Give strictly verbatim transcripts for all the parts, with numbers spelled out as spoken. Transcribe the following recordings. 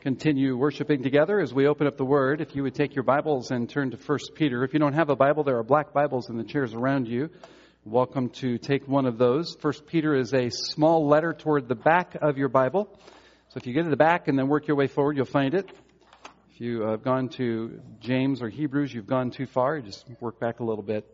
continue worshiping together as we open up the Word. If you would take your Bibles and turn to First Peter. If you don't have a Bible, there are black Bibles in the chairs around you. Welcome to take one of those. First Peter is a small letter toward the back of your Bible. So if you get to the back and then work your way forward, you'll find it. If you have gone to James or Hebrews, you've gone too far. You just work back a little bit.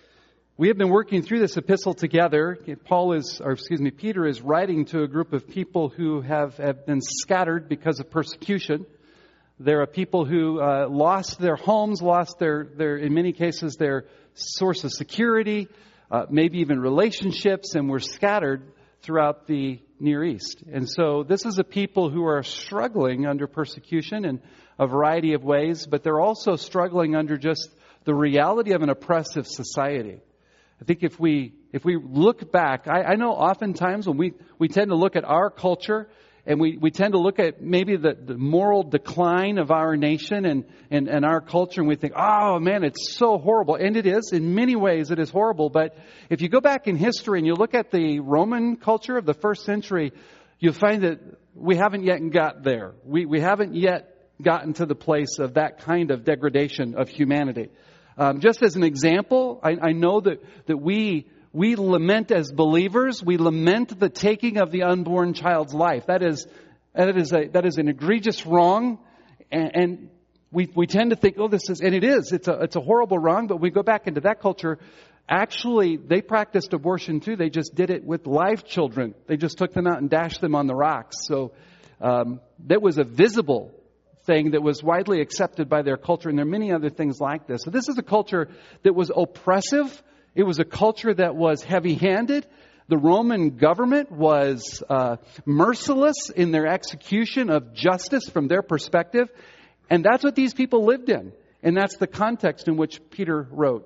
We have been working through this epistle together. Paul is, or excuse me, Peter is writing to a group of people who have, have been scattered because of persecution. There are people who uh, lost their homes, lost their, their, in many cases, their source of security, uh, maybe even relationships, and were scattered throughout the Near East. And so this is a people who are struggling under persecution in a variety of ways, but they're also struggling under just the reality of an oppressive society. I think if we if we look back, I, I know oftentimes when we, we tend to look at our culture and we, we tend to look at maybe the, the moral decline of our nation and, and, and our culture, and we think, oh man, it's so horrible. And it is. In many ways it is horrible. But if you go back in history and you look at the Roman culture of the first century, you'll find that we haven't yet got there. We, we haven't yet gotten to the place of that kind of degradation of humanity. Um, just as an example, I, I know that, that we we lament as believers. We lament the taking of the unborn child's life. That is that is a that is an egregious wrong, and, and we we tend to think, oh, this is, and it is. It's a it's a horrible wrong. But we go back into that culture. Actually, they practiced abortion too. They just did it with live children. They just took them out and dashed them on the rocks. So um, that was a visible thing that was widely accepted by their culture, and there are many other things like this. So this is a culture that was oppressive. It was a culture that was heavy-handed. The Roman government was uh, merciless in their execution of justice from their perspective, and that's what these people lived in, and that's the context in which Peter wrote.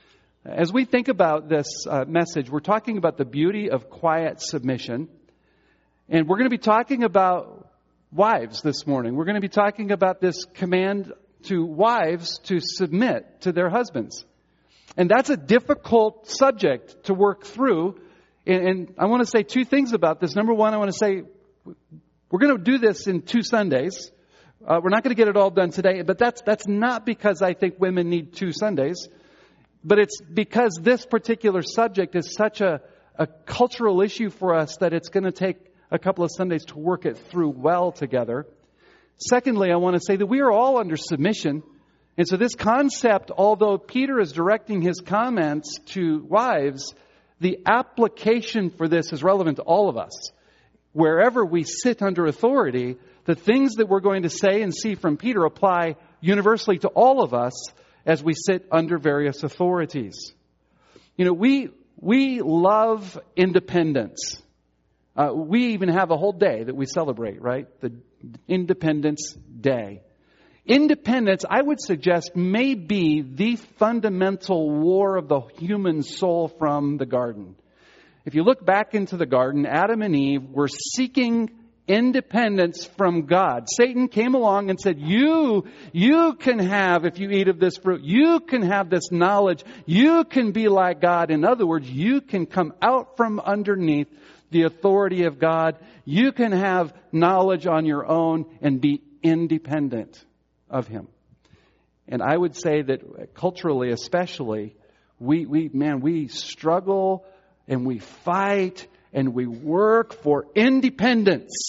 As we think about this uh, message, we're talking about the beauty of quiet submission, and we're going to be talking about wives this morning. We're going to be talking about this command to wives to submit to their husbands. And that's a difficult subject to work through. And, and I want to say two things about this. Number one, I want to say we're going to do this in two Sundays. Uh, we're not going to get it all done today, but that's that's not because I think women need two Sundays. But it's because this particular subject is such a, a cultural issue for us that it's going to take a couple of Sundays to work it through well together. Secondly, I want to say that we are all under submission. And so this concept, although Peter is directing his comments to wives, the application for this is relevant to all of us. Wherever we sit under authority, the things that we're going to say and see from Peter apply universally to all of us as we sit under various authorities. You know, we we love independence. Uh, we even have a whole day that we celebrate, right? The Independence Day. Independence, I would suggest, may be the fundamental war of the human soul from the garden. If you look back into the garden, Adam and Eve were seeking independence from God. Satan came along and said, you, you can have, if you eat of this fruit, you can have this knowledge. You can be like God. In other words, you can come out from underneath the authority of God. You can have knowledge on your own and be independent of Him. And I would say that culturally especially, we, we man, we struggle and we fight and we work for independence.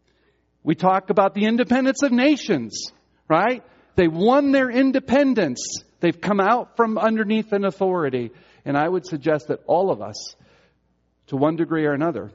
We talk about the independence of nations, right? They won their independence. They've come out from underneath an authority. And I would suggest that all of us, to one degree or another,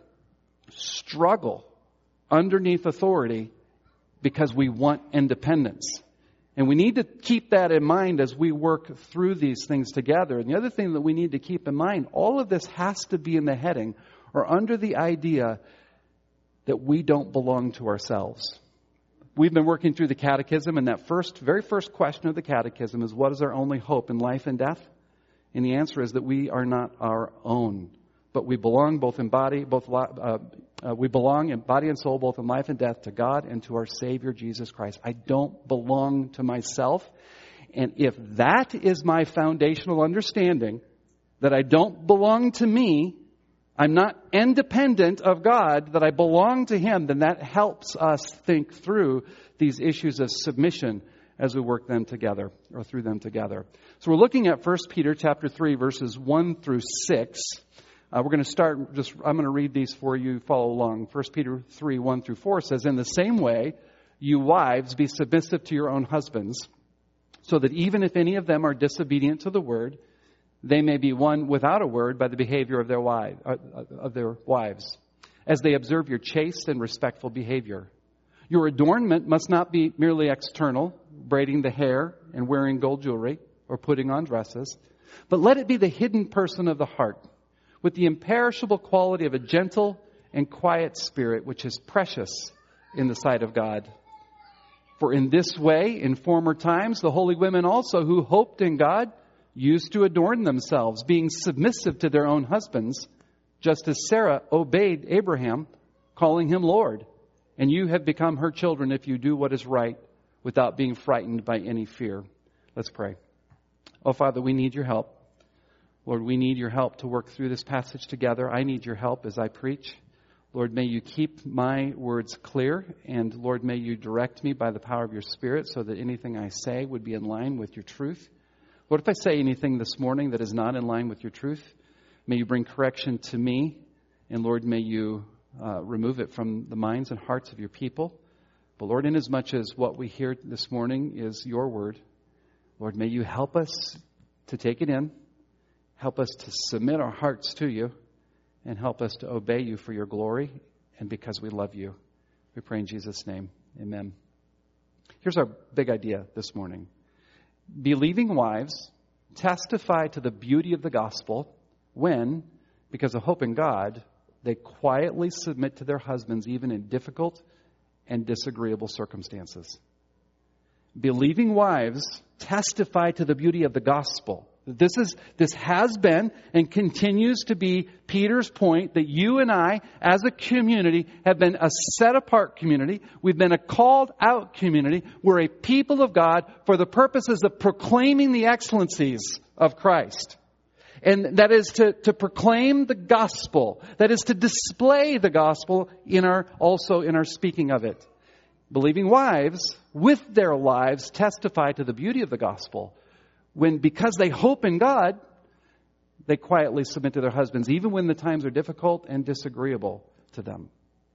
struggle underneath authority because we want independence. And we need to keep that in mind as we work through these things together. And the other thing that we need to keep in mind, all of this has to be in the heading or under the idea that we don't belong to ourselves. We've been working through the catechism, and that first, very first question of the catechism is, what is our only hope in life and death? And the answer is that we are not our own, but we belong both in body, both uh, uh, we belong in body and soul, both in life and death, to God and to our Savior Jesus Christ. I don't belong to myself, and if that is my foundational understanding, that I don't belong to me, I'm not independent of God, that I belong to Him, then that helps us think through these issues of submission as we work them together, or through them together. So we're looking at First Peter chapter three, verses one through six. Uh, we're going to start, just I'm going to read these for you, follow along. First Peter three, one through four says, "In the same way, you wives, be submissive to your own husbands, so that even if any of them are disobedient to the word, they may be won without a word by the behavior of their wives, of their wives, as they observe your chaste and respectful behavior. Your adornment must not be merely external, braiding the hair and wearing gold jewelry or putting on dresses, but let it be the hidden person of the heart, with the imperishable quality of a gentle and quiet spirit, which is precious in the sight of God. For in this way, in former times, the holy women also who hoped in God used to adorn themselves, being submissive to their own husbands, just as Sarah obeyed Abraham, calling him Lord. And you have become her children if you do what is right, without being frightened by any fear." Let's pray. Oh, Father, we need your help. Lord, we need your help to work through this passage together. I need your help as I preach. Lord, may you keep my words clear, and Lord, may you direct me by the power of your Spirit so that anything I say would be in line with your truth. Lord, if I say anything this morning that is not in line with your truth, may you bring correction to me, and Lord, may you uh, remove it from the minds and hearts of your people. But Lord, inasmuch as what we hear this morning is your word, Lord, may you help us to take it in, help us to submit our hearts to you, and help us to obey you for your glory and because we love you. We pray in Jesus' name. Amen. Here's our big idea this morning. Believing wives testify to the beauty of the gospel when, because of hope in God, they quietly submit to their husbands even in difficult and disagreeable circumstances. Believing wives testify to the beauty of the gospel. This is this has been and continues to be Peter's point that you and I, as a community, have been a set-apart community. We've been a called-out community. We're a people of God for the purposes of proclaiming the excellencies of Christ. And that is to, to proclaim the gospel. That is to display the gospel in our also in our speaking of it. Believing wives, with their lives, testify to the beauty of the gospel. When, because they hope in God, they quietly submit to their husbands, even when the times are difficult and disagreeable to them.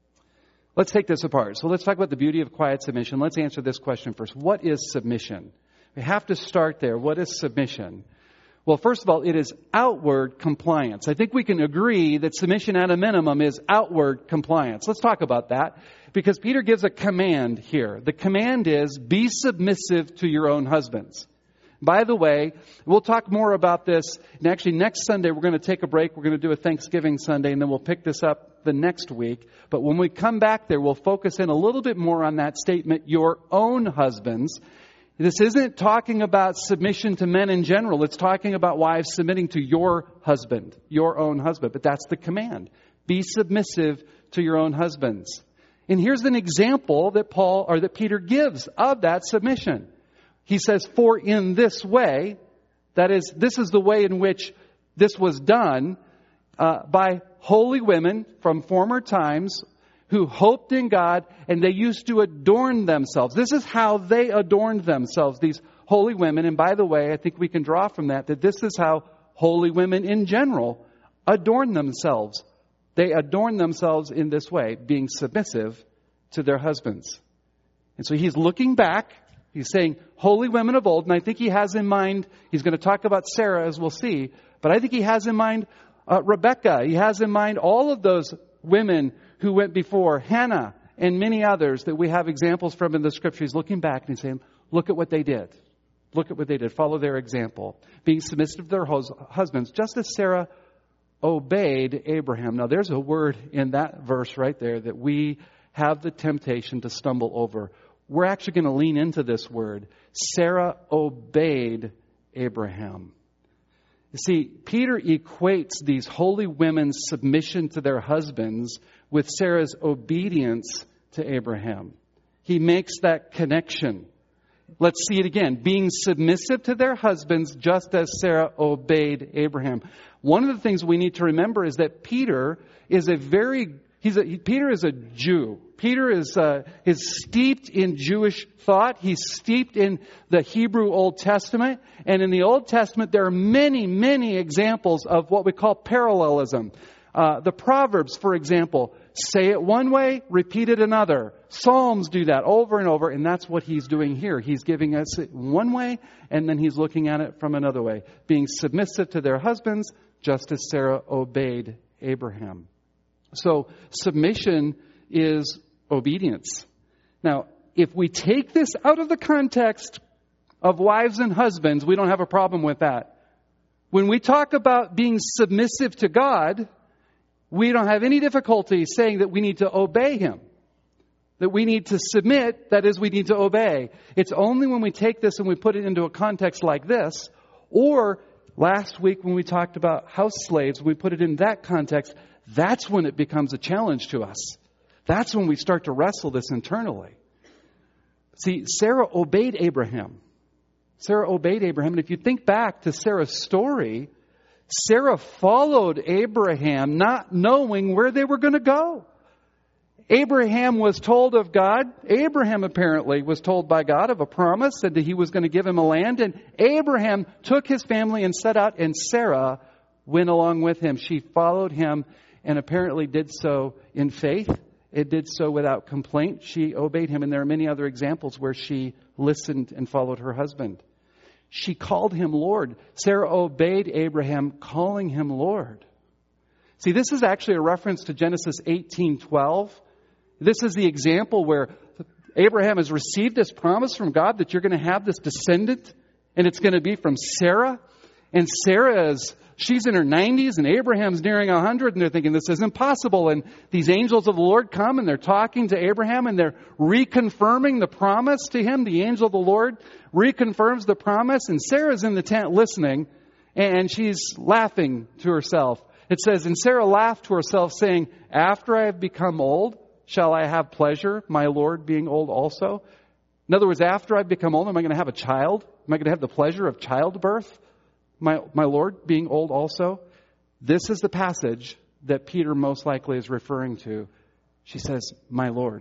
Let's take this apart. So let's talk about the beauty of quiet submission. Let's answer this question first. What is submission? We have to start there. What is submission? Well, first of all, it is outward compliance. I think we can agree that submission at a minimum is outward compliance. Let's talk about that, because Peter gives a command here. The command is, be submissive to your own husbands. By the way, we'll talk more about this. And actually, next Sunday, we're going to take a break. We're going to do a Thanksgiving Sunday, and then we'll pick this up the next week. But when we come back there, we'll focus in a little bit more on that statement, your own husbands. This isn't talking about submission to men in general. It's talking about wives submitting to your husband, your own husband. But that's the command. Be submissive to your own husbands. And here's an example that Paul, or that Peter gives of that submission. He says, for in this way, that is, this is the way in which this was done uh, by holy women from former times who hoped in God, and they used to adorn themselves. This is how they adorned themselves, these holy women. And by the way, I think we can draw from that that this is how holy women in general adorn themselves. They adorn themselves in this way, being submissive to their husbands. And so he's looking back. He's saying, holy women of old, and I think he has in mind, he's going to talk about Sarah as we'll see, but I think he has in mind uh, Rebecca. He has in mind all of those women who went before, Hannah and many others that we have examples from in the Scripture. He's looking back and he's saying, look at what they did. Look at what they did. Follow their example. Being submissive to their hus- husbands, just as Sarah obeyed Abraham. Now there's a word in that verse right there that we have the temptation to stumble over. We're actually going to lean into this word. Sarah obeyed Abraham. You see, Peter equates these holy women's submission to their husbands with Sarah's obedience to Abraham. He makes that connection. Let's see it again. Being submissive to their husbands just as Sarah obeyed Abraham. One of the things we need to remember is that Peter is a very, he's a, Peter is a Jew. Peter is, uh, is steeped in Jewish thought. He's steeped in the Hebrew Old Testament. And in the Old Testament, there are many, many examples of what we call parallelism. Uh, the Proverbs, for example, say it one way, repeat it another. Psalms do that over and over, and that's what he's doing here. He's giving us it one way, and then he's looking at it from another way. Being submissive to their husbands, just as Sarah obeyed Abraham. So submission is obedience. Now, if we take this out of the context of wives and husbands, we don't have a problem with that. When we talk about being submissive to God, we don't have any difficulty saying that we need to obey Him. That we need to submit, that is, we need to obey. It's only when we take this and we put it into a context like this, or last week when we talked about house slaves, we put it in that context, that's when it becomes a challenge to us. That's when we start to wrestle this internally. See, Sarah obeyed Abraham. Sarah obeyed Abraham. And if you think back to Sarah's story, Sarah followed Abraham not knowing where they were going to go. Abraham was told of God. Abraham apparently was told by God of a promise, said that He was going to give him a land. And Abraham took his family and set out, and Sarah went along with him. She followed him and apparently did so in faith. It did so without complaint. She obeyed him. And there are many other examples where she listened and followed her husband. She called him Lord. Sarah obeyed Abraham, calling him Lord. See, this is actually a reference to Genesis eighteen twelve. This is the example where Abraham has received this promise from God that you're going to have this descendant, and it's going to be from Sarah. And Sarah is, she's in her nineties, and Abraham's nearing one hundred, and they're thinking this isn't possible. And these angels of the Lord come, and they're talking to Abraham, and they're reconfirming the promise to him. The angel of the Lord reconfirms the promise, and Sarah's in the tent listening, and she's laughing to herself. It says, and Sarah laughed to herself, saying, after I have become old, shall I have pleasure, my Lord being old also? In other words, after I've become old, am I going to have a child? Am I going to have the pleasure of childbirth? My, my Lord being old also? This is the passage that Peter most likely is referring to. She says, my Lord.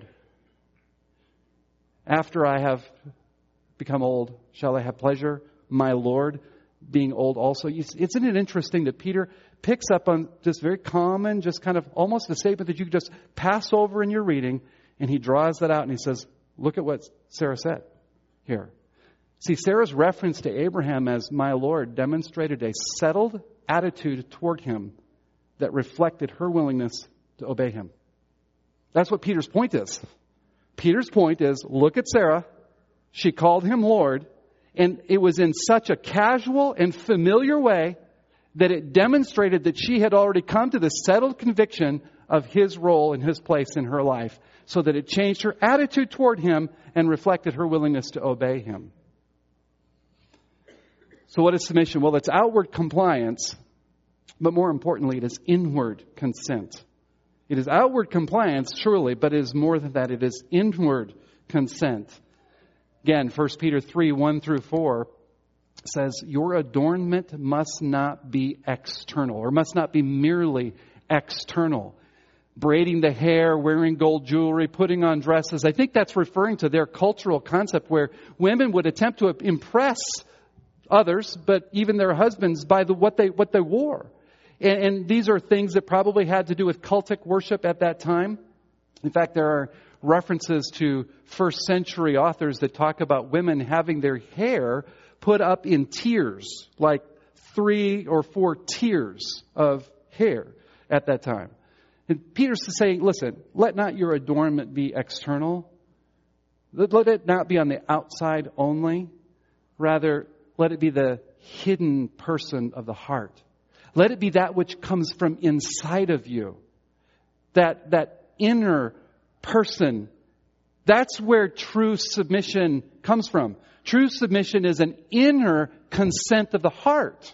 After I have become old, shall I have pleasure, my Lord being old also? Isn't it interesting that Peter picks up on this very common, just kind of almost a statement that you could just pass over in your reading, and he draws that out and he says, look at what Sarah said here. See, Sarah's reference to Abraham as my Lord demonstrated a settled attitude toward him that reflected her willingness to obey him. That's what Peter's point is. Peter's point is, look at Sarah. She called him Lord, and it was in such a casual and familiar way that it demonstrated that she had already come to the settled conviction of his role and his place in her life, so that it changed her attitude toward him and reflected her willingness to obey him. So what is submission? Well, it's outward compliance, but more importantly, it is inward consent. It is outward compliance, surely, but it is more than that. It is inward consent. Again, First Peter three, one through four says, your adornment must not be external, or must not be merely external. Braiding the hair, wearing gold jewelry, putting on dresses. I think that's referring to their cultural concept where women would attempt to impress others, but even their husbands, by the what they what they wore. And, and these are things that probably had to do with cultic worship at that time. In fact, there are references to first century authors that talk about women having their hair put up in tiers, like three or four tiers of hair at that time. And Peter's saying, listen, let not your adornment be external. Let it not be on the outside only. Rather, let it be the hidden person of the heart. Let it be that which comes from inside of you. That, that inner person. That's where true submission comes from. True submission is an inner consent of the heart.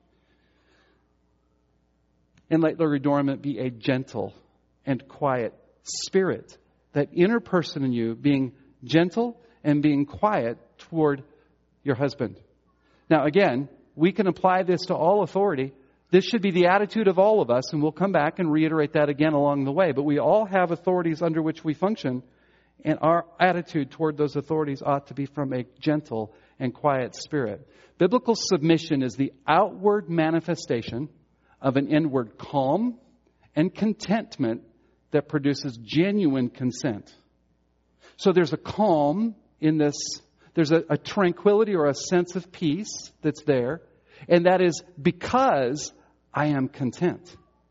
And let your adornment be a gentle and quiet spirit. That inner person in you being gentle and being quiet toward your husband. Now again, we can apply this to all authority. This should be the attitude of all of us, and we'll come back and reiterate that again along the way. But we all have authorities under which we function, and our attitude toward those authorities ought to be from a gentle and quiet spirit. Biblical submission is the outward manifestation of an inward calm and contentment that produces genuine consent. So there's a calm in this, there's a, a tranquility or a sense of peace that's there, and that is because I am content.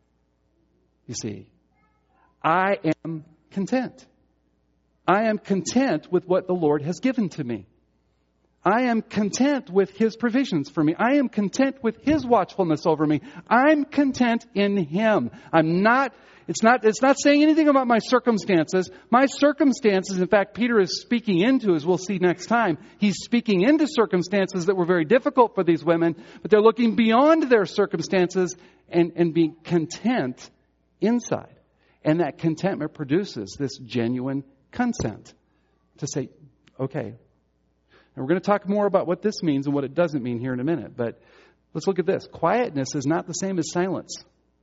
You see, I am content. I am content with what the Lord has given to me. I am content with His provisions for me. I am content with His watchfulness over me. I'm content in Him. I'm not, it's not, it's not saying anything about my circumstances. My circumstances, in fact, Peter is speaking into, as we'll see next time, he's speaking into circumstances that were very difficult for these women, but they're looking beyond their circumstances and, and being content inside. And that contentment produces this genuine consent to say, okay. And we're going to talk more about what this means and what it doesn't mean here in a minute. But let's look at this. Quietness is not the same as silence.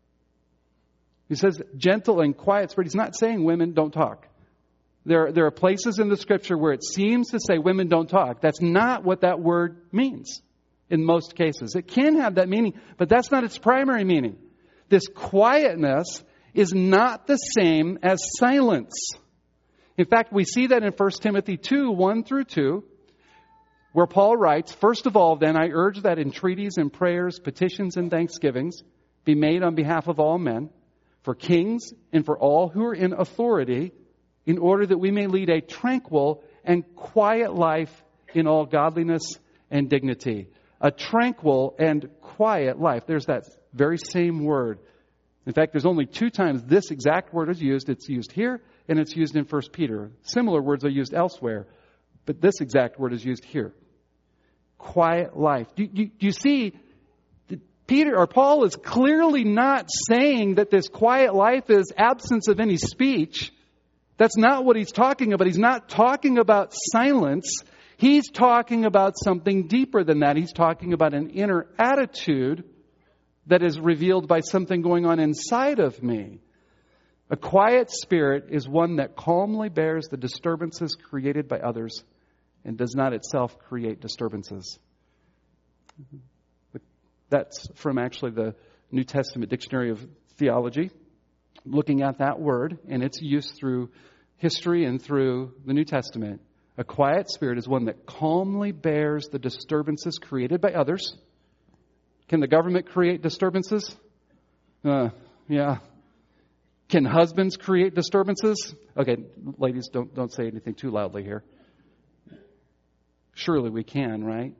He says gentle and quiet spirit. He's not saying women don't talk. There, there are places in the Scripture where it seems to say women don't talk. That's not what that word means in most cases. It can have that meaning, but that's not its primary meaning. This quietness is not the same as silence. In fact, we see that in First Timothy two, one through two. Where Paul writes, first of all, then I urge that entreaties and prayers, petitions and thanksgivings be made on behalf of all men, for kings and for all who are in authority, in order that we may lead a tranquil and quiet life in all godliness and dignity. A tranquil and quiet life. There's that very same word. In fact, there's only two times this exact word is used. It's used here and it's used in First Peter. Similar words are used elsewhere. But this exact word is used here. Quiet life. Do, do, do you see, Peter or Paul is clearly not saying that this quiet life is absence of any speech. That's not what he's talking about. He's not talking about silence. He's talking about something deeper than that. He's talking about an inner attitude that is revealed by something going on inside of me. A quiet spirit is one that calmly bears the disturbances created by others and does not itself create disturbances. That's from actually the New Testament Dictionary of Theology, looking at that word and its use through history and through the New Testament. A quiet spirit is one that calmly bears the disturbances created by others. Can the government create disturbances? Uh, yeah. Can husbands create disturbances? Okay, ladies, don't don't say anything too loudly here. Surely we can, right?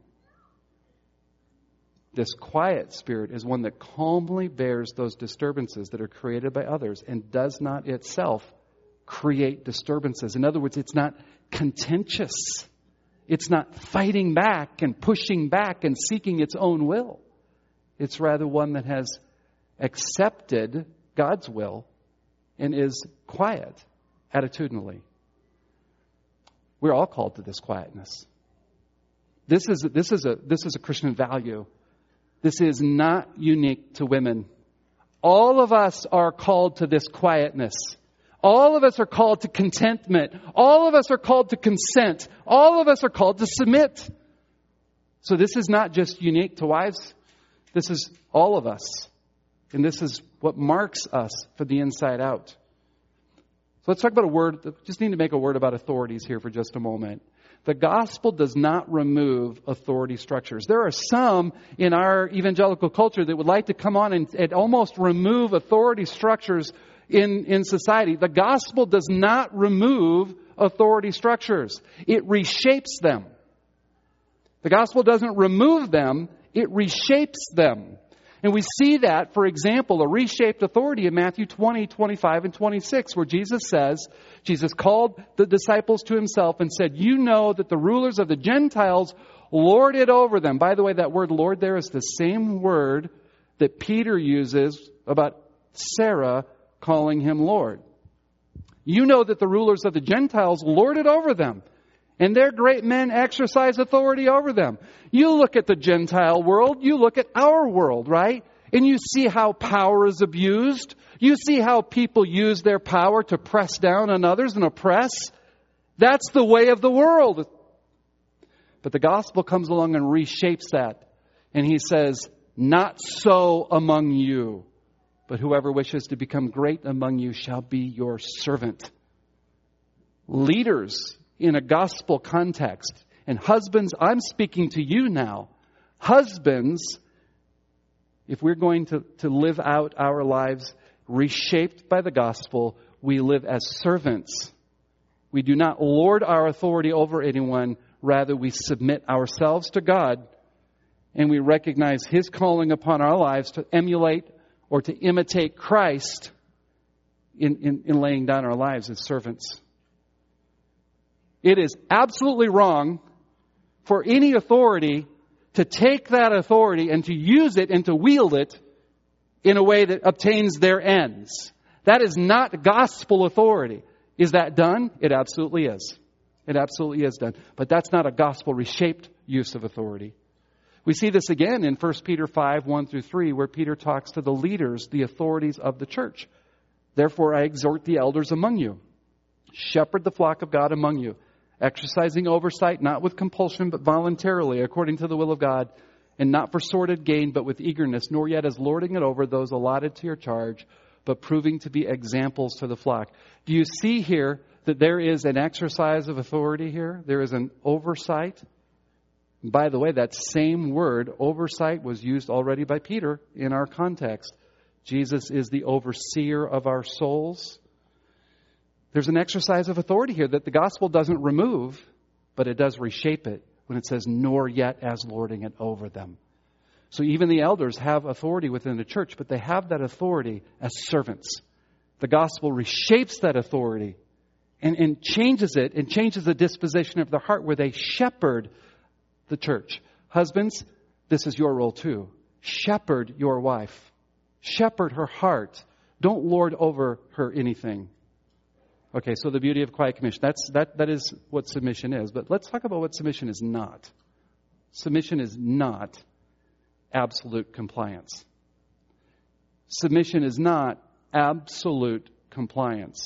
This quiet spirit is one that calmly bears those disturbances that are created by others and does not itself create disturbances. In other words, it's not contentious. It's not fighting back and pushing back and seeking its own will. It's rather one that has accepted God's will and is quiet attitudinally. We're all called to this quietness. This is this is a this is a Christian value. This is not unique to women. All of us are called to this quietness. All of us are called to contentment. All of us are called to consent. All of us are called to submit. So this is not just unique to wives. This is all of us. And this is what marks us from the inside out. So let's talk about a word. Just need to make a word about authorities here for just a moment. The gospel does not remove authority structures. There are some in our evangelical culture that would like to come on and, and almost remove authority structures in, in society. The gospel does not remove authority structures. It reshapes them. The gospel doesn't remove them. It reshapes them. And we see that, for example, a reshaped authority in Matthew twenty, twenty-five, and twenty-six, where Jesus says, Jesus called the disciples to himself and said, you know that the rulers of the Gentiles lord it over them. By the way, that word Lord there is the same word that Peter uses about Sarah calling him Lord. You know that the rulers of the Gentiles lord it over them, and their great men exercise authority over them. You look at the Gentile world, you look at our world, right? And you see how power is abused. You see how people use their power to press down on others and oppress. That's the way of the world. But the gospel comes along and reshapes that. And he says, not so among you, but whoever wishes to become great among you shall be your servant. Leaders in a gospel context. And husbands, I'm speaking to you now. Husbands, if we're going to, to live out our lives reshaped by the gospel, we live as servants. We do not lord our authority over anyone. Rather, we submit ourselves to God, and we recognize His calling upon our lives to emulate or to imitate Christ in, in, in laying down our lives as servants. It is absolutely wrong for any authority to take that authority and to use it and to wield it in a way that obtains their ends. That is not gospel authority. Is that done? It absolutely is. It absolutely is done. But that's not a gospel reshaped use of authority. We see this again in First Peter five, one through three, where Peter talks to the leaders, the authorities of the church. Therefore, I exhort the elders among you. Shepherd the flock of God among you, exercising oversight, not with compulsion, but voluntarily, according to the will of God, and not for sordid gain, but with eagerness, nor yet as lording it over those allotted to your charge, but proving to be examples to the flock. Do you see here that there is an exercise of authority here? There is an oversight. By the way, that same word, oversight, was used already by Peter in our context. Jesus is the overseer of our souls. There's an exercise of authority here that the gospel doesn't remove, but it does reshape it when it says, nor yet as lording it over them. So even the elders have authority within the church, but they have that authority as servants. The gospel reshapes that authority and, and changes it and changes the disposition of their heart where they shepherd the church. Husbands, this is your role too. Shepherd your wife. Shepherd her heart. Don't lord over her anything. Okay, so the beauty of quiet commission. That's, that, that is what submission is. But let's talk about what submission is not. Submission is not absolute compliance. Submission is not absolute compliance.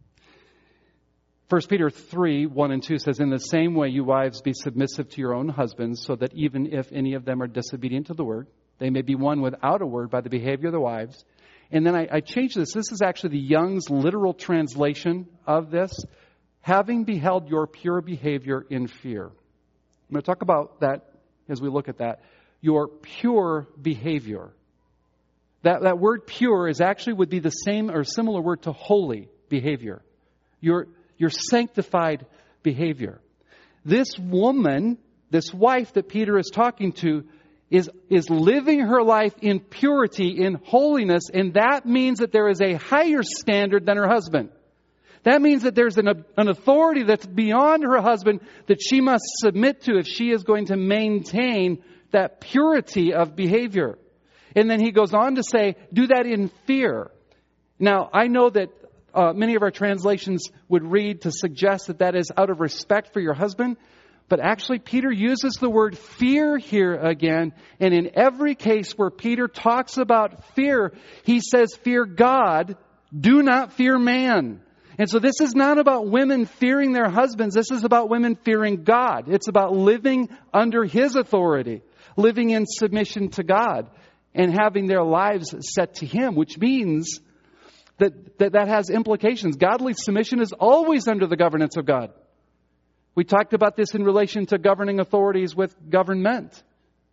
First Peter three, one and two says, in the same way, you wives, be submissive to your own husbands, so that even if any of them are disobedient to the word, they may be won without a word by the behavior of their wives. And then I, I changed this. This is actually the Young's literal translation of this. Having beheld your pure behavior in fear. I'm going to talk about that as we look at that. Your pure behavior. That, that word pure is actually would be the same or similar word to holy behavior. Your, your sanctified behavior. This woman, this wife that Peter is talking to, is, is living her life in purity, in holiness, and that means that there is a higher standard than her husband. That means that there's an, an authority that's beyond her husband that she must submit to if she is going to maintain that purity of behavior. And then he goes on to say, do that in fear. Now, I know that uh, many of our translations would read to suggest that that is out of respect for your husband. But actually, Peter uses the word fear here again. And in every case where Peter talks about fear, he says, fear God, do not fear man. And so this is not about women fearing their husbands. This is about women fearing God. It's about living under His authority, living in submission to God, and having their lives set to Him, which means that that, that has implications. Godly submission is always under the governance of God. We talked about this in relation to governing authorities with government.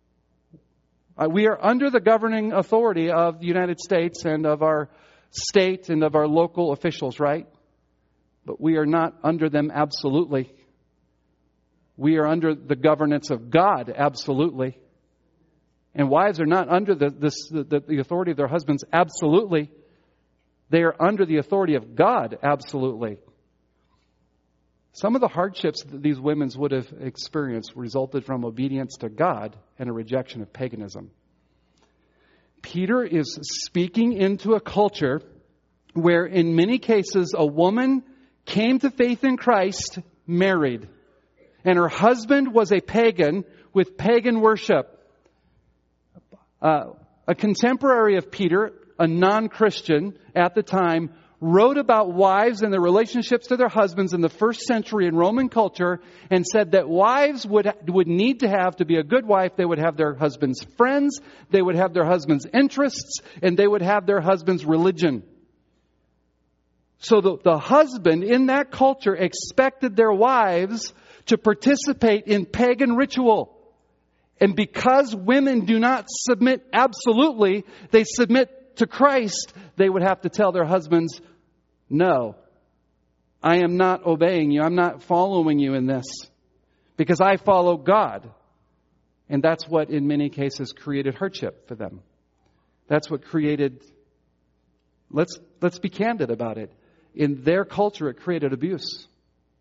Uh, we are under the governing authority of the United States and of our state and of our local officials, right? But we are not under them absolutely. We are under the governance of God absolutely. And wives are not under the, this, the, the authority of their husbands absolutely. They are under the authority of God absolutely. Some of the hardships that these women would have experienced resulted from obedience to God and a rejection of paganism. Peter is speaking into a culture where in many cases a woman came to faith in Christ married, and her husband was a pagan with pagan worship. Uh, a contemporary of Peter, a non-Christian at the time, wrote about wives and their relationships to their husbands in the first century in Roman culture and said that wives would would need to have, to be a good wife, they would have their husband's friends, they would have their husband's interests, and they would have their husband's religion. So the, the husband in that culture expected their wives to participate in pagan ritual. And because women do not submit absolutely, they submit to Christ, they would have to tell their husbands, no, I am not obeying you. I'm not following you in this because I follow God. And that's what in many cases created hardship for them. That's what created, let's, let's be candid about it. In their culture, it created abuse.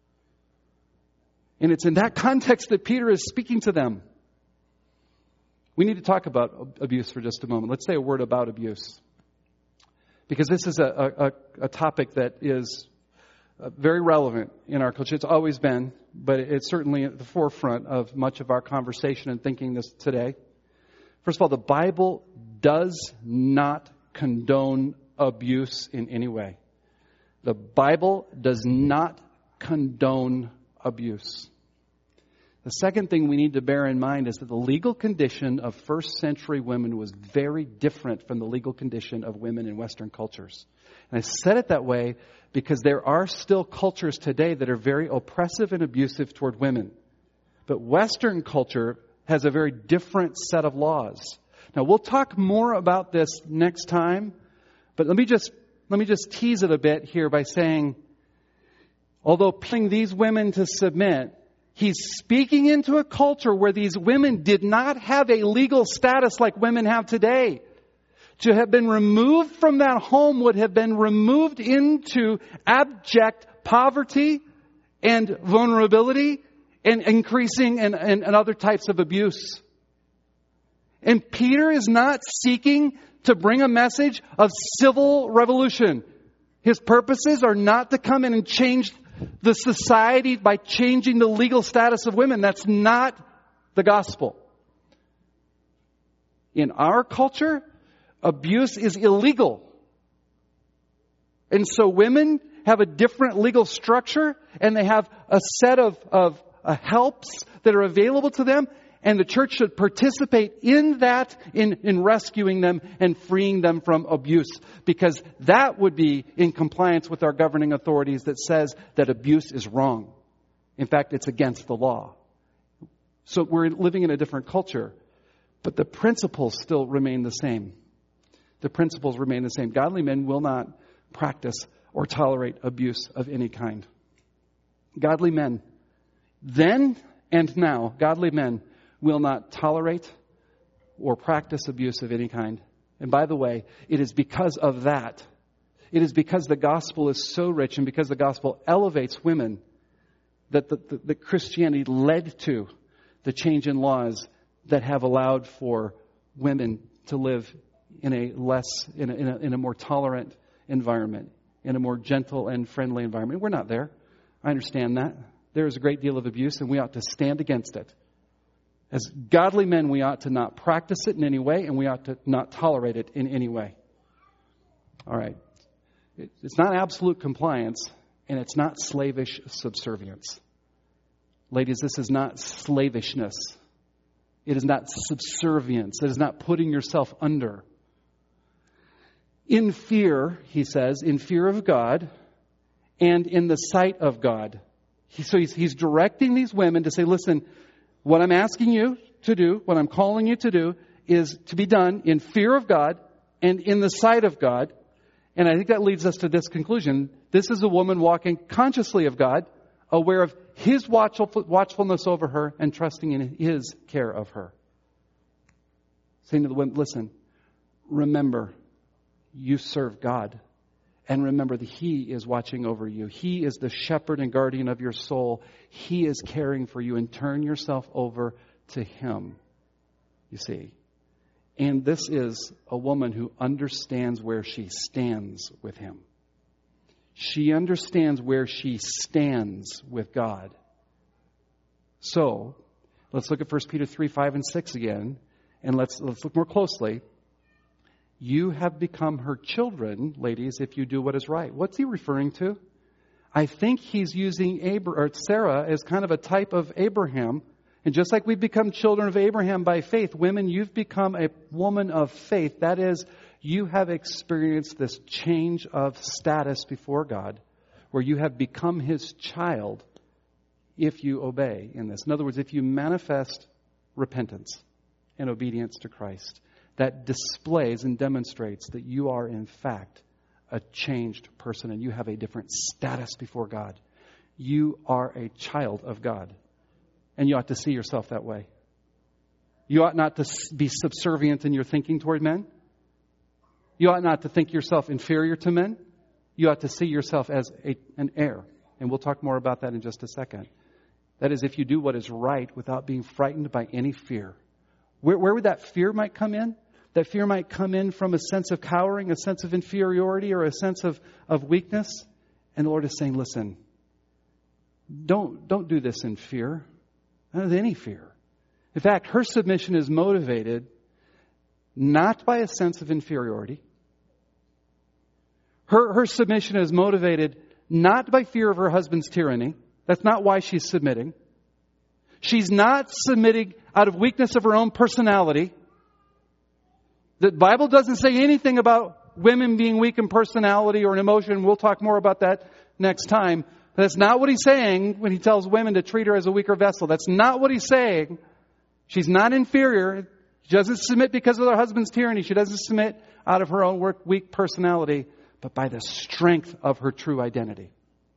And it's in that context that Peter is speaking to them. We need to talk about abuse for just a moment. Let's say a word about abuse. Because this is a, a, a topic that is very relevant in our culture. It's always been, but it's certainly at the forefront of much of our conversation and thinking this today. First of all, the Bible does not condone abuse in any way. The Bible does not condone abuse. The second thing we need to bear in mind is that the legal condition of first century women was very different from the legal condition of women in Western cultures. And I said it that way because there are still cultures today that are very oppressive and abusive toward women. But Western culture has a very different set of laws. Now, we'll talk more about this next time, but let me just let me just tease it a bit here by saying, although putting these women to submit, he's speaking into a culture where these women did not have a legal status like women have today. To have been removed from that home would have been removed into abject poverty and vulnerability and increasing and, and, and other types of abuse. And Peter is not seeking to bring a message of civil revolution. His purposes are not to come in and change the society by changing the legal status of women. That's not the gospel. In our culture, abuse is illegal. And so women have a different legal structure and they have a set of, of uh, helps that are available to them. And the church should participate in that, in, in rescuing them and freeing them from abuse. Because that would be in compliance with our governing authorities that says that abuse is wrong. In fact, it's against the law. So we're living in a different culture. But the principles still remain the same. The principles remain the same. Godly men will not practice or tolerate abuse of any kind. Godly men, then and now, godly men will not tolerate or practice abuse of any kind. And by the way, it is because of that, it is because the gospel is so rich and because the gospel elevates women that the, the, the Christianity led to the change in laws that have allowed for women to live in a less, in a, in a, in a more tolerant environment, in a more gentle and friendly environment. We're not there. I understand that. There is a great deal of abuse and we ought to stand against it. As godly men, we ought to not practice it in any way, and we ought to not tolerate it in any way. All right. It's not absolute compliance, and it's not slavish subservience. Ladies, this is not slavishness. It is not subservience. It is not putting yourself under. In fear, he says, in fear of God and in the sight of God. He, so he's, he's directing these women to say, listen, what I'm asking you to do, what I'm calling you to do, is to be done in fear of God and in the sight of God. And I think that leads us to this conclusion. This is a woman walking consciously of God, aware of His watchfulness over her and trusting in His care of her. Saying to the women, listen, remember, you serve God. And remember that He is watching over you. He is the shepherd and guardian of your soul. He is caring for you. And turn yourself over to Him, you see. And this is a woman who understands where she stands with Him. She understands where she stands with God. So, let's look at First Peter three, five, and six again. And let's, let's look more closely. You have become her children, ladies, if you do what is right. What's he referring to? I think he's using Abra- or Sarah as kind of a type of Abraham. And just like we've become children of Abraham by faith, women, you've become a woman of faith. That is, you have experienced this change of status before God, where you have become His child if you obey in this. In other words, if you manifest repentance and obedience to Christ, that displays and demonstrates that you are in fact a changed person and you have a different status before God. You are a child of God. And you ought to see yourself that way. You ought not to be subservient in your thinking toward men. You ought not to think yourself inferior to men. You ought to see yourself as a, an heir. And we'll talk more about that in just a second. That is, if you do what is right without being frightened by any fear. Where, where would that fear might come in? That fear might come in from a sense of cowering, a sense of inferiority, or a sense of, of weakness. And the Lord is saying, listen, don't, don't do this in fear. Not with any fear. In fact, her submission is motivated not by a sense of inferiority. Her, her submission is motivated not by fear of her husband's tyranny. That's not why she's submitting. She's not submitting out of weakness of her own personality. The Bible doesn't say anything about women being weak in personality or in emotion. We'll talk more about that next time. But that's not what he's saying when he tells women to treat her as a weaker vessel. That's not what he's saying. She's not inferior. She doesn't submit because of her husband's tyranny. She doesn't submit out of her own weak personality, but by the strength of her true identity.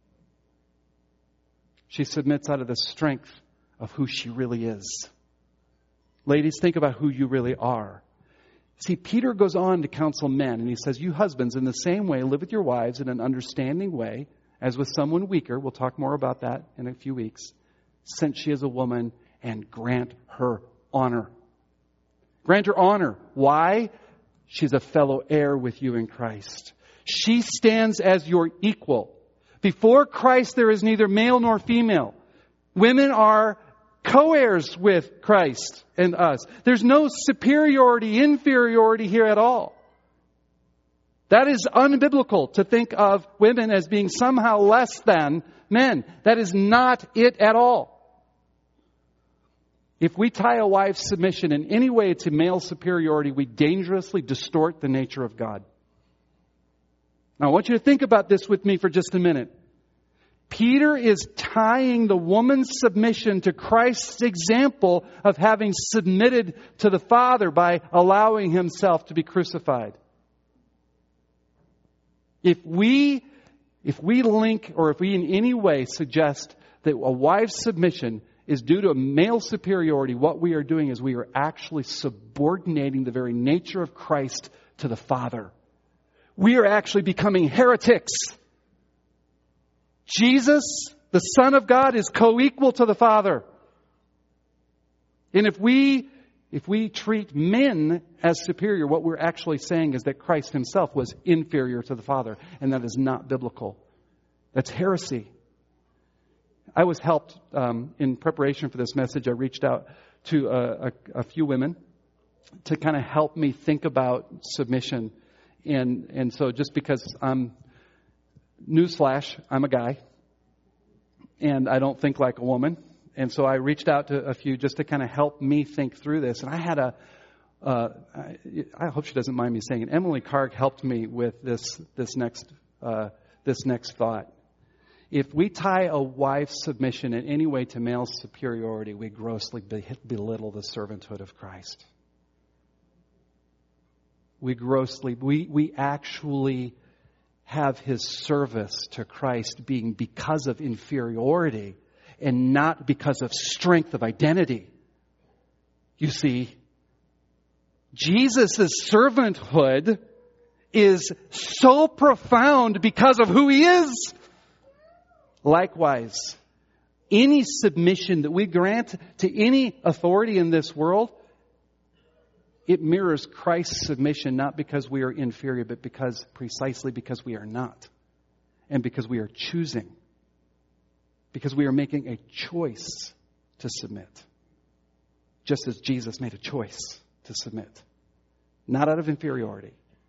She submits out of the strength of who she really is. Ladies, think about who you really are. See, Peter goes on to counsel men, and he says, you husbands, in the same way, live with your wives in an understanding way, as with someone weaker. We'll talk more about that in a few weeks. Since she is a woman, and grant her honor. Grant her honor. Why? She's a fellow heir with you in Christ. She stands as your equal. Before Christ, there is neither male nor female. Women are co-heirs with Christ and us. There's no superiority, inferiority here at all. That is unbiblical to think of women as being somehow less than men. That is not it at all. If we tie a wife's submission in any way to male superiority, we dangerously distort the nature of God. Now, I want you to think about this with me for just a minute. Peter is tying the woman's submission to Christ's example of having submitted to the Father by allowing Himself to be crucified. If we, if we link or if we in any way suggest that a wife's submission is due to a male superiority, what we are doing is we are actually subordinating the very nature of Christ to the Father. We are actually becoming heretics. Jesus, the Son of God, is co-equal to the Father. And if we If we treat men as superior, what we're actually saying is that Christ Himself was inferior to the Father. And that is not biblical. That's heresy. I was helped um, in preparation for this message. I reached out to a, a, a few women to kind of help me think about submission. And, and so just because I'm, newsflash, I'm a guy. And I don't think like a woman. And so I reached out to a few just to kind of help me think through this. And I had a, uh, I, I hope she doesn't mind me saying it. Emily Karg helped me with this this next uh, this next thought. If we tie a wife's submission in any way to male superiority, we grossly belittle the servanthood of Christ. We grossly, we we actually have His service to Christ being because of inferiority and not because of strength of identity. You see, Jesus' servanthood is so profound because of who He is. Likewise, any submission that we grant to any authority in this world, it mirrors Christ's submission, not because we are inferior, but because precisely because we are not. And because we are choosing. Because we are making a choice to submit. Just as Jesus made a choice to submit. Not out of inferiority,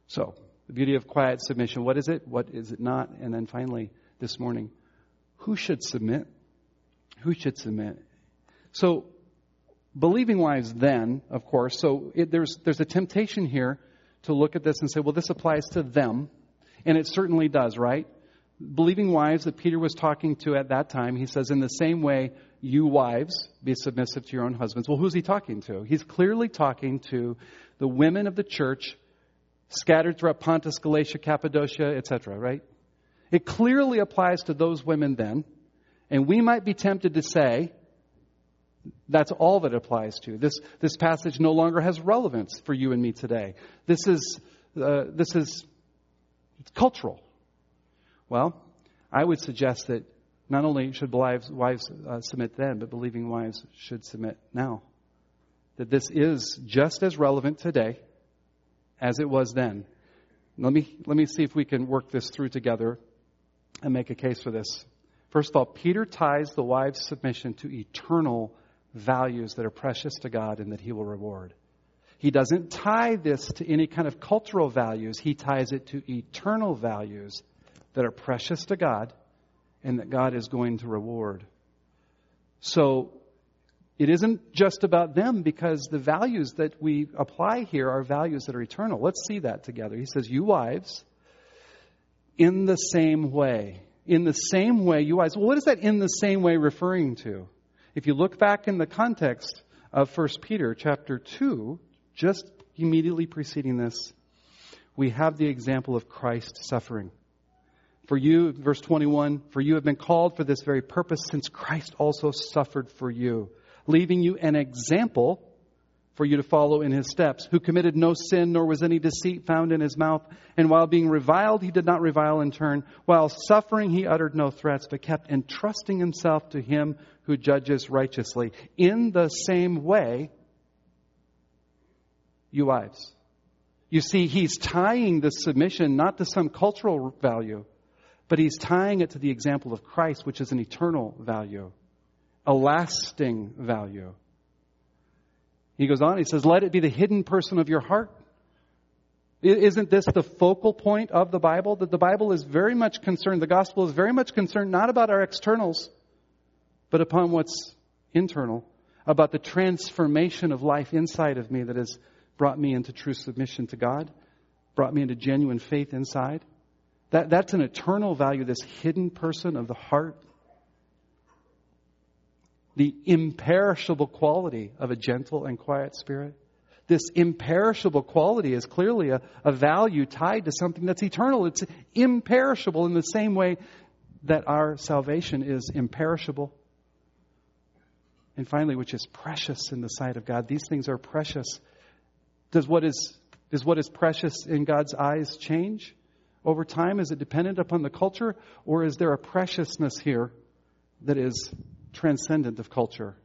So, the beauty of quiet submission. What is it? What is it not? And then finally, this morning, who should submit? Who should submit? So, believing wives then, of course, so it, there's there's a temptation here to look at this and say, well, this applies to them. And it certainly does, right? Believing wives that Peter was talking to at that time, he says, in the same way, you wives, be submissive to your own husbands. Well, who's he talking to? He's clearly talking to the women of the church scattered throughout Pontus, Galatia, Cappadocia, et cetera, right? It clearly applies to those women then. And we might be tempted to say, that's all that it applies to. This this passage no longer has relevance for you and me today. This is uh, this is cultural. Well, I would suggest that not only should wives, wives uh, submit then, but believing wives should submit now. That this is just as relevant today as it was then. Let me let me see if we can work this through together and make a case for this. First of all, Peter ties the wife's submission to eternal values that are precious to God and that He will reward. He doesn't tie this to any kind of cultural values. He ties it to eternal values that are precious to God and that God is going to reward. So it isn't just about them, because the values that we apply here are values that are eternal. Let's see that together. He says, you wives, in the same way. In the same way, you wives. Well, what is that in the same way referring to? If you look back in the context of First Peter chapter two, just immediately preceding this, we have the example of Christ suffering. For you, verse twenty-one, for you have been called for this very purpose, since Christ also suffered for you, leaving you an example for you to follow in His steps, who committed no sin, nor was any deceit found in His mouth. And while being reviled, He did not revile in turn. While suffering, He uttered no threats, but kept entrusting Himself to Him who judges righteously. In the same way, you wives. You see, He's tying the submission not to some cultural value, but He's tying it to the example of Christ, which is an eternal value, a lasting value. He goes on, he says, let it be the hidden person of your heart. Isn't this the focal point of the Bible? That the Bible is very much concerned, the gospel is very much concerned not about our externals, but upon what's internal, about the transformation of life inside of me that has brought me into true submission to God, brought me into genuine faith inside. That, that's an eternal value, this hidden person of the heart. The imperishable quality of a gentle and quiet spirit. This imperishable quality is clearly a, a value tied to something that's eternal. It's imperishable in the same way that our salvation is imperishable. And finally, which is precious in the sight of God. These things are precious. Does what is, does what is precious in God's eyes change over time? Is it dependent upon the culture? Or is there a preciousness here that is transcendent of culture?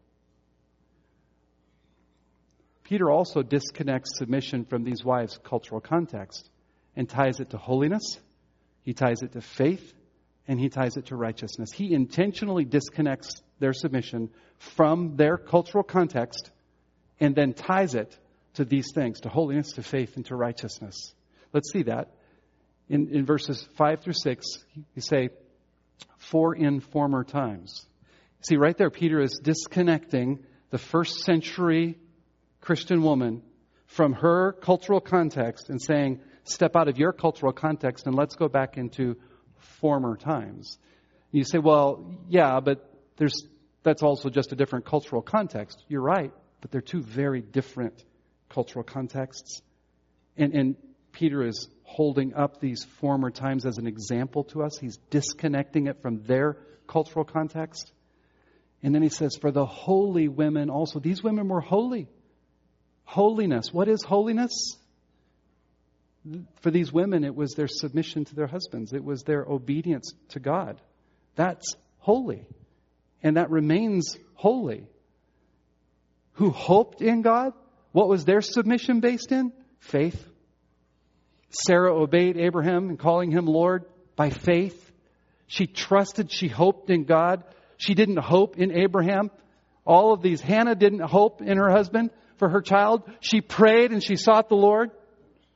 Peter also disconnects submission from these wives' cultural context and ties it to holiness. He ties it to faith, and he ties it to righteousness. He intentionally disconnects their submission from their cultural context and then ties it to these things, to holiness, to faith, and to righteousness. Let's see that. In, in verses five through six, you say, for in former times. See, right there, Peter is disconnecting the first century Christian woman from her cultural context and saying, step out of your cultural context and let's go back into former times. You say, well, yeah, but there's that's also just a different cultural context. You're right, but they're two very different cultural contexts. And, and Peter is holding up these former times as an example to us. He's disconnecting it from their cultural context. And then he says, for the holy women also. These women were holy. Holiness. What is holiness? For these women, it was their submission to their husbands. It was their obedience to God. That's holy. And that remains holy. Who hoped in God? What was their submission based in? Faith. Sarah obeyed Abraham in calling him Lord by faith. She trusted, she hoped in God. She didn't hope in Abraham. All of these. Hannah didn't hope in her husband for her child. She prayed and she sought the Lord.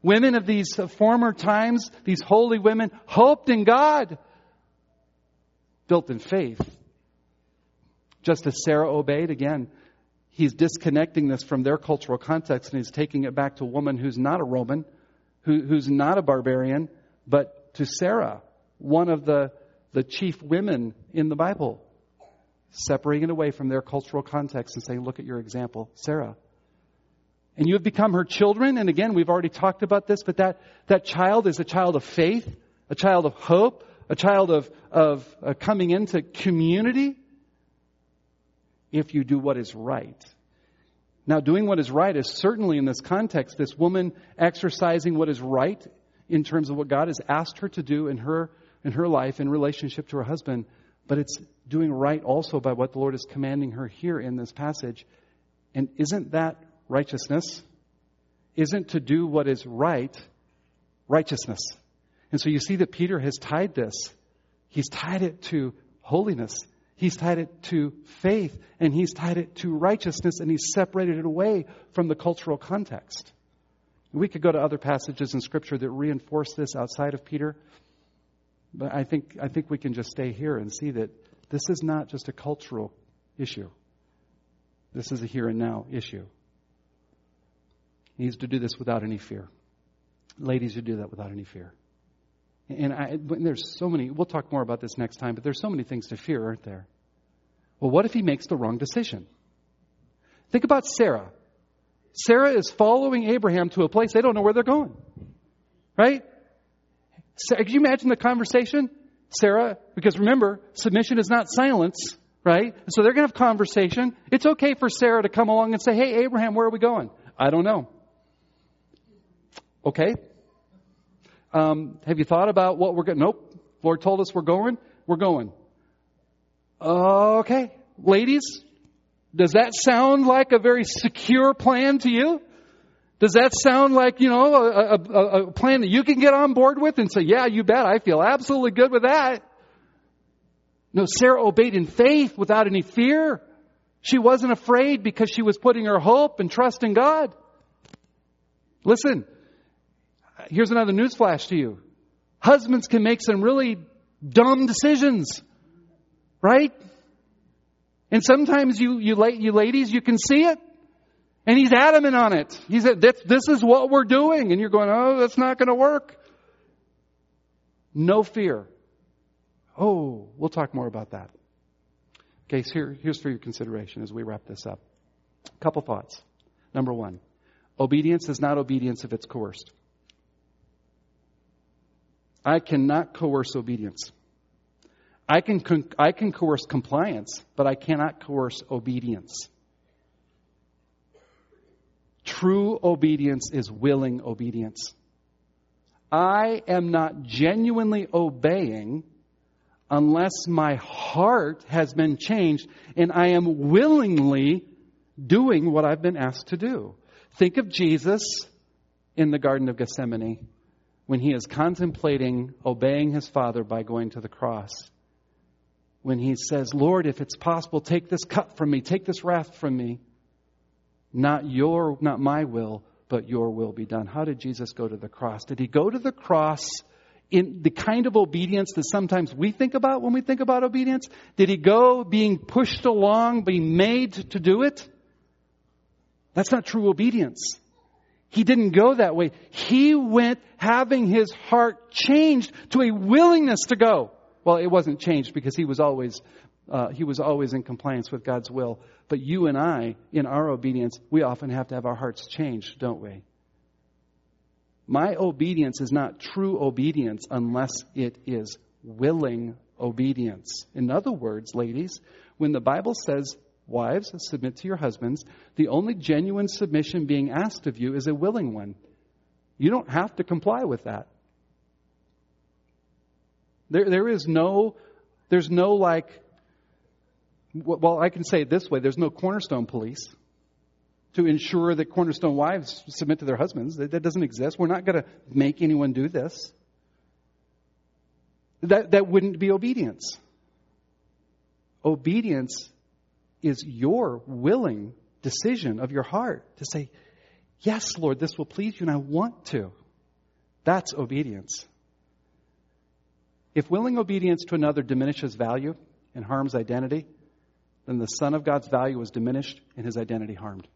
Women of these former times, these holy women, hoped in God, built in faith. Just as Sarah obeyed, again, he's disconnecting this from their cultural context and he's taking it back to a woman who's not a Roman, who, who's not a barbarian, but to Sarah, one of the, the chief women in the Bible, separating it away from their cultural context and saying, look at your example, Sarah. And you have become her children. And again, we've already talked about this, but that, that child is a child of faith, a child of hope, a child of, of uh, coming into community if you do what is right. Now, doing what is right is certainly in this context, this woman exercising what is right in terms of what God has asked her to do in her, in her life in relationship to her husband. But it's doing right also by what the Lord is commanding her here in this passage. And isn't that righteousness? Isn't to do what is right righteousness? And so you see that Peter has tied this. He's tied it to holiness. He's tied it to faith. And he's tied it to righteousness. And he's separated it away from the cultural context. We could go to other passages in Scripture that reinforce this outside of Peter. But I think I think we can just stay here and see that this is not just a cultural issue. This is a here and now issue. He needs to do this without any fear. Ladies, you do that without any fear. And I, there's so many, we'll talk more about this next time, but there's so many things to fear, aren't there? Well, what if he makes the wrong decision? Think about Sarah. Sarah is following Abraham to a place they don't know where they're going. Right? Can you imagine the conversation? Sarah, because remember, submission is not silence, right? So they're going to have conversation. It's okay for Sarah to come along and say, hey, Abraham, where are we going? I don't know. Okay. Um, have you thought about what we're going? Nope. Lord told us we're going. We're going. Okay. Ladies, does that sound like a very secure plan to you? Does that sound like, you know, a, a, a plan that you can get on board with and say, yeah, you bet, I feel absolutely good with that? No, Sarah obeyed in faith without any fear. She wasn't afraid because she was putting her hope and trust in God. Listen, here's another newsflash to you. Husbands can make some really dumb decisions, right? And sometimes you, you, you ladies, you can see it. And he's adamant on it. He said, this, this is what we're doing. And you're going, oh, that's not going to work. No fear. Oh, we'll talk more about that. Okay, so here, here's for your consideration as we wrap this up. A couple thoughts. Number one, obedience is not obedience if it's coerced. I cannot coerce obedience. I can, I can coerce compliance, but I cannot coerce obedience. True obedience is willing obedience. I am not genuinely obeying unless my heart has been changed and I am willingly doing what I've been asked to do. Think of Jesus in the Garden of Gethsemane when he is contemplating obeying his Father by going to the cross. When he says, Lord, if it's possible, take this cup from me, take this wrath from me. Not your, not my will, but your will be done. How did Jesus go to the cross? Did he go to the cross in the kind of obedience that sometimes we think about when we think about obedience? Did he go being pushed along, being made to do it? That's not true obedience. He didn't go that way. He went having his heart changed to a willingness to go. Well, it wasn't changed because he was always Uh, he was always in compliance with God's will. But you and I, in our obedience, we often have to have our hearts changed, don't we? My obedience is not true obedience unless it is willing obedience. In other words, ladies, when the Bible says, wives, submit to your husbands, the only genuine submission being asked of you is a willing one. You don't have to comply with that. There, there is no, there's no like, well, I can say it this way. There's no Cornerstone police to ensure that Cornerstone wives submit to their husbands. That, that doesn't exist. We're not going to make anyone do this. That, that wouldn't be obedience. Obedience is your willing decision of your heart to say, yes, Lord, this will please you and I want to. That's obedience. If willing obedience to another diminishes value and harms identity, then the Son of God's value is diminished and his identity harmed.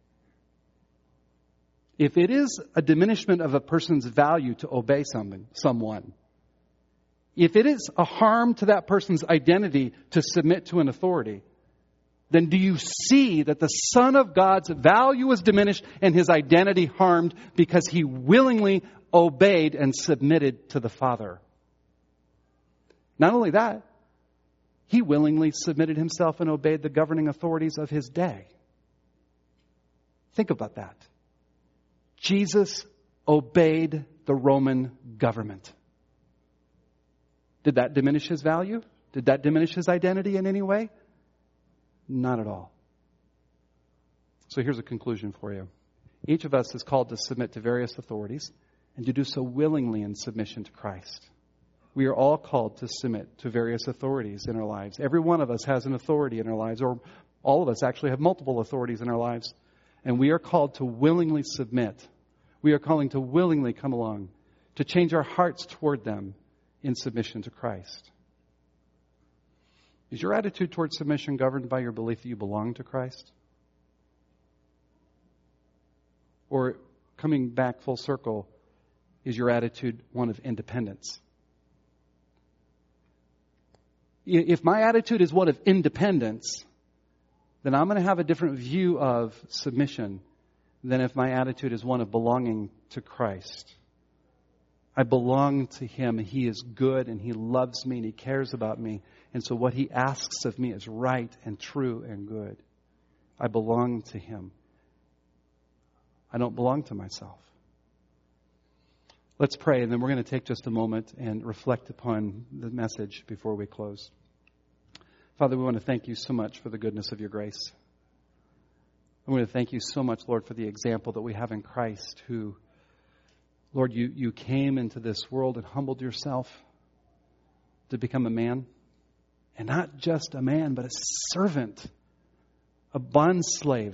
If it is a diminishment of a person's value to obey something, someone, if it is a harm to that person's identity to submit to an authority, then do you see that the Son of God's value is diminished and his identity harmed because he willingly obeyed and submitted to the Father? Not only that, he willingly submitted himself and obeyed the governing authorities of his day. Think about that. Jesus obeyed the Roman government. Did that diminish his value? Did that diminish his identity in any way? Not at all. So here's a conclusion for you. Each of us is called to submit to various authorities and to do so willingly in submission to Christ. We are all called to submit to various authorities in our lives. Every one of us has an authority in our lives, or all of us actually have multiple authorities in our lives. And we are called to willingly submit. We are calling to willingly come along, to change our hearts toward them in submission to Christ. Is your attitude toward submission governed by your belief that you belong to Christ? Or, coming back full circle, is your attitude one of independence? If my attitude is one of independence, then I'm going to have a different view of submission than if my attitude is one of belonging to Christ. I belong to him. He is good and he loves me and he cares about me. And so what he asks of me is right and true and good. I belong to him. I don't belong to myself. Let's pray, and then we're going to take just a moment and reflect upon the message before we close. Father, we want to thank you so much for the goodness of your grace. I want to thank you so much, Lord, for the example that we have in Christ, who, Lord, you, you came into this world and humbled yourself to become a man. And not just a man, but a servant, a bondslave.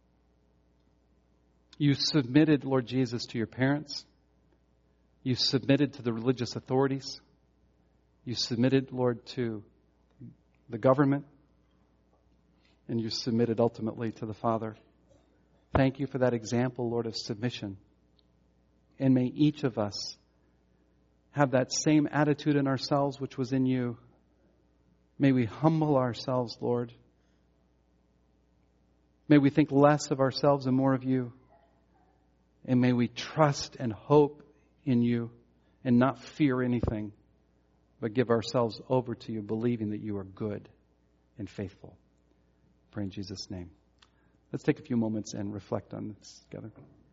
You submitted, Lord Jesus, to your parents. You submitted to the religious authorities. You submitted, Lord, to the government. And you submitted ultimately to the Father. Thank you for that example, Lord, of submission. And may each of us have that same attitude in ourselves which was in you. May we humble ourselves, Lord. May we think less of ourselves and more of you. And may we trust and hope in you and not fear anything, but give ourselves over to you, believing that you are good and faithful. I pray in Jesus' name. Let's take a few moments and reflect on this together.